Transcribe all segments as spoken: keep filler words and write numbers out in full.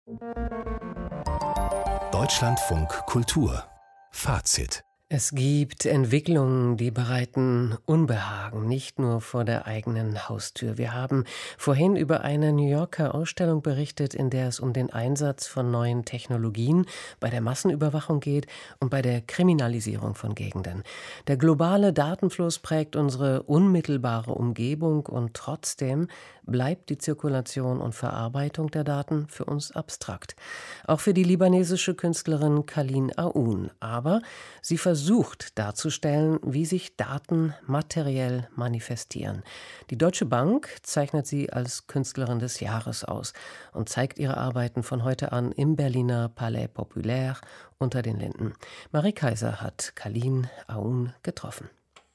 Deutschlandfunk Kultur Fazit. Es gibt Entwicklungen, die bereiten Unbehagen, nicht nur vor der eigenen Haustür. Wir haben vorhin über eine New Yorker Ausstellung berichtet, in der es um den Einsatz von neuen Technologien bei der Massenüberwachung geht und bei der Kriminalisierung von Gegenden. Der globale Datenfluss prägt unsere unmittelbare Umgebung und trotzdem bleibt die Zirkulation und Verarbeitung der Daten für uns abstrakt. Auch für die libanesische Künstlerin Kalin Aoun. Aber sie versucht darzustellen, wie sich Daten materiell manifestieren. Die Deutsche Bank zeichnet sie als Künstlerin des Jahres aus und zeigt ihre Arbeiten von heute an im Berliner Palais Populaire unter den Linden. Marie Kaiser hat Kalin Aoun getroffen.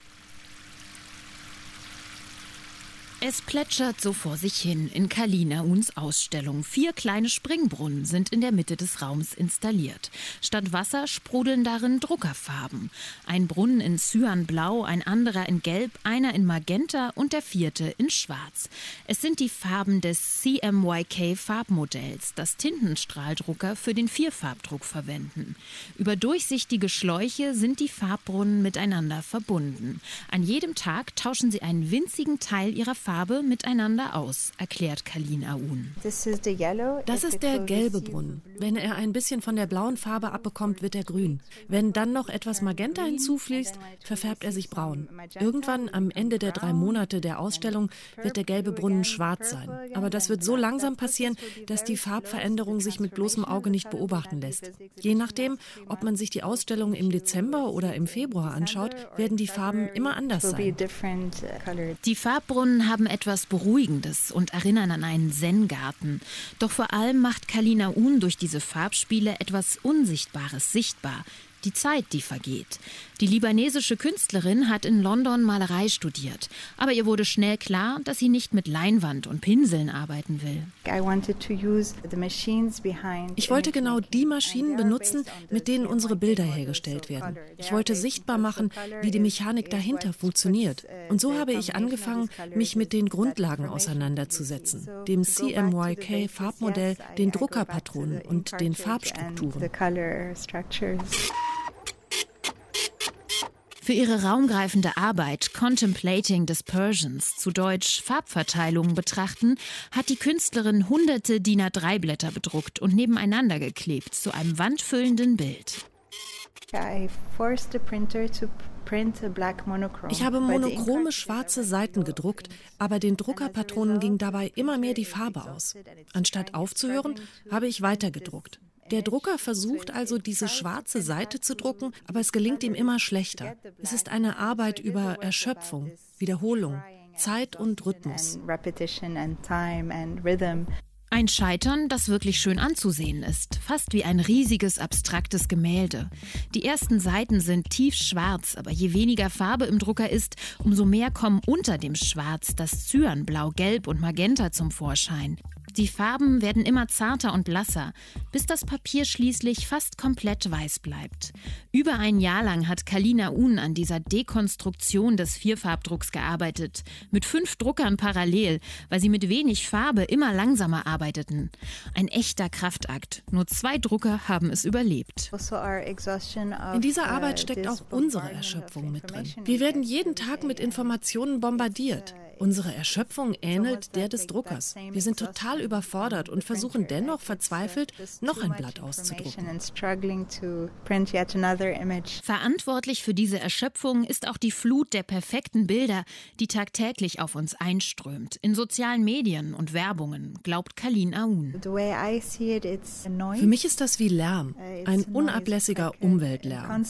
Es plätschert so vor sich hin in Kalin Aouns Ausstellung. Vier kleine Springbrunnen sind in der Mitte des Raums installiert. Statt Wasser sprudeln darin Druckerfarben. Ein Brunnen in Cyanblau, ein anderer in Gelb, einer in Magenta und der vierte in Schwarz. Es sind die Farben des C M Y K-Farbmodells, das Tintenstrahldrucker für den Vierfarbdruck verwenden. Über durchsichtige Schläuche sind die Farbbrunnen miteinander verbunden. An jedem Tag tauschen sie einen winzigen Teil ihrer Farbe Farbe miteinander aus, erklärt Kalin Aoun. Das ist der gelbe Brunnen. Wenn er ein bisschen von der blauen Farbe abbekommt, wird er grün. Wenn dann noch etwas Magenta hinzufließt, verfärbt er sich braun. Irgendwann am Ende der drei Monate der Ausstellung wird der gelbe Brunnen schwarz sein. Aber das wird so langsam passieren, dass die Farbveränderung sich mit bloßem Auge nicht beobachten lässt. Je nachdem, ob man sich die Ausstellung im Dezember oder im Februar anschaut, werden die Farben immer anders sein. Die Farbbrunnen haben etwas Beruhigendes und erinnern an einen Zen-Garten. Doch vor allem macht Kalin Aoun durch diese Farbspiele etwas Unsichtbares sichtbar. Die Zeit, die vergeht. Die libanesische Künstlerin hat in London Malerei studiert. Aber ihr wurde schnell klar, dass sie nicht mit Leinwand und Pinseln arbeiten will. Ich wollte genau die Maschinen benutzen, mit denen unsere Bilder hergestellt werden. Ich wollte sichtbar machen, wie die Mechanik dahinter funktioniert. Und so habe ich angefangen, mich mit den Grundlagen auseinanderzusetzen. Dem C M Y K-Farbmodell, den Druckerpatronen und den Farbstrukturen. Für ihre raumgreifende Arbeit Contemplating Dispersions, zu Deutsch Farbverteilungen betrachten, hat die Künstlerin hunderte D I N A drei Blätter bedruckt und nebeneinander geklebt zu einem wandfüllenden Bild. Ich habe monochrome schwarze Seiten gedruckt, aber den Druckerpatronen ging dabei immer mehr die Farbe aus. Anstatt aufzuhören, habe ich weiter gedruckt. Der Drucker versucht also, diese schwarze Seite zu drucken, aber es gelingt ihm immer schlechter. Es ist eine Arbeit über Erschöpfung, Wiederholung, Zeit und Rhythmus. Ein Scheitern, das wirklich schön anzusehen ist, fast wie ein riesiges, abstraktes Gemälde. Die ersten Seiten sind tiefschwarz, aber je weniger Farbe im Drucker ist, umso mehr kommen unter dem Schwarz das Cyanblau, Gelb und Magenta zum Vorschein. Die Farben werden immer zarter und blasser, bis das Papier schließlich fast komplett weiß bleibt. Über ein Jahr lang hat Kalin Aoun an dieser Dekonstruktion des Vierfarbdrucks gearbeitet, mit fünf Druckern parallel, weil sie mit wenig Farbe immer langsamer arbeiteten. Ein echter Kraftakt. Nur zwei Drucker haben es überlebt. In dieser Arbeit steckt auch unsere Erschöpfung mit drin. Wir werden jeden Tag mit Informationen bombardiert. Unsere Erschöpfung ähnelt der des Druckers. Wir sind total überfordert und versuchen dennoch verzweifelt, noch ein Blatt auszudrucken. Verantwortlich für diese Erschöpfung ist auch die Flut der perfekten Bilder, die tagtäglich auf uns einströmt, in sozialen Medien und Werbungen, glaubt Kalin Aoun. Für mich ist das wie Lärm, ein unablässiger Umweltlärm.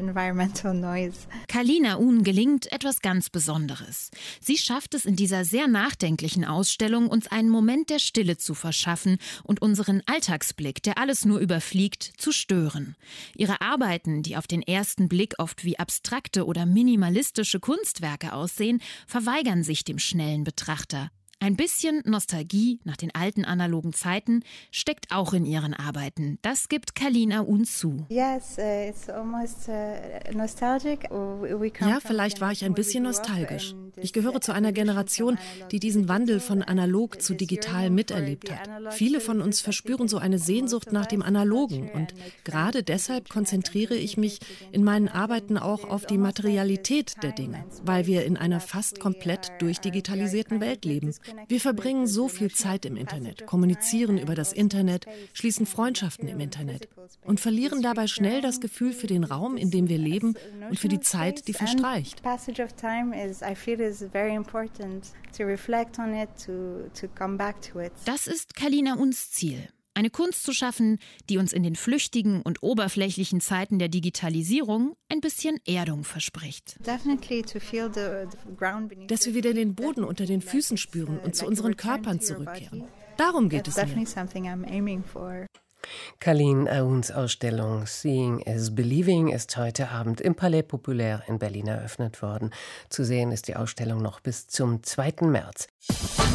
Kalin Aoun gelingt etwas ganz Besonderes. Sie schafft es in dieser sehr nachdenklichen Ausstellung, uns einen Moment der Stille zu verschaffen und unseren Alltagsblick, der alles nur überfliegt, zu stören. Ihre Arbeiten, die auf den ersten Blick oft wie abstrakte oder minimalistische Kunstwerke aussehen, verweigern sich dem schnellen Betrachter. Ein bisschen Nostalgie nach den alten analogen Zeiten steckt auch in ihren Arbeiten. Das gibt Kalin Aoun zu. Ja, vielleicht war ich ein bisschen nostalgisch. Ich gehöre zu einer Generation, die diesen Wandel von analog zu digital miterlebt hat. Viele von uns verspüren so eine Sehnsucht nach dem Analogen und gerade deshalb konzentriere ich mich in meinen Arbeiten auch auf die Materialität der Dinge, weil wir in einer fast komplett durchdigitalisierten Welt leben. Wir verbringen so viel Zeit im Internet, kommunizieren über das Internet, schließen Freundschaften im Internet und verlieren dabei schnell das Gefühl für den Raum, in dem wir leben und für die Zeit, die verstreicht. Das ist Kalin Aouns Ziel. Eine Kunst zu schaffen, die uns in den flüchtigen und oberflächlichen Zeiten der Digitalisierung ein bisschen Erdung verspricht. Dass wir wieder den Boden unter den Füßen spüren und zu unseren Körpern zurückkehren. Darum geht es mir. Kalin Aouns Ausstellung Seeing is Believing ist heute Abend im Palais Populaire in Berlin eröffnet worden. Zu sehen ist die Ausstellung noch bis zum zweiten März.